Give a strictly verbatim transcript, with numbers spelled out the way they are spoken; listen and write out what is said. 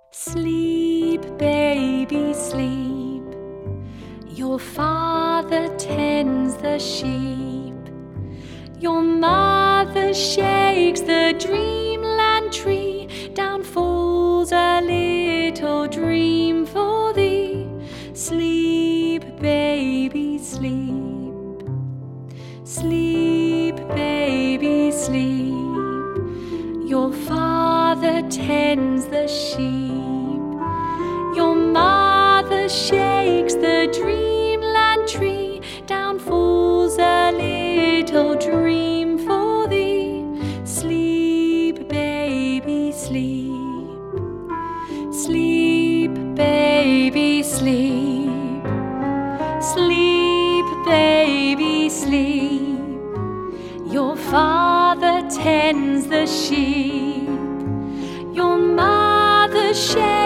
Sleep, baby, sleep. Your father tends the sheep. Your mother shakes the dreamland tree. Down falls a little dream for thee. Sleep, baby, sleep. Sleep, baby, sleep. Your father tends the sheep. Your mother shakes the dreamland tree. Down falls a little dream for thee. Sleep, baby, sleep. Sleep, baby, sleep. Sleep, baby, sleep. Your father tends the sheep. Your mother shakes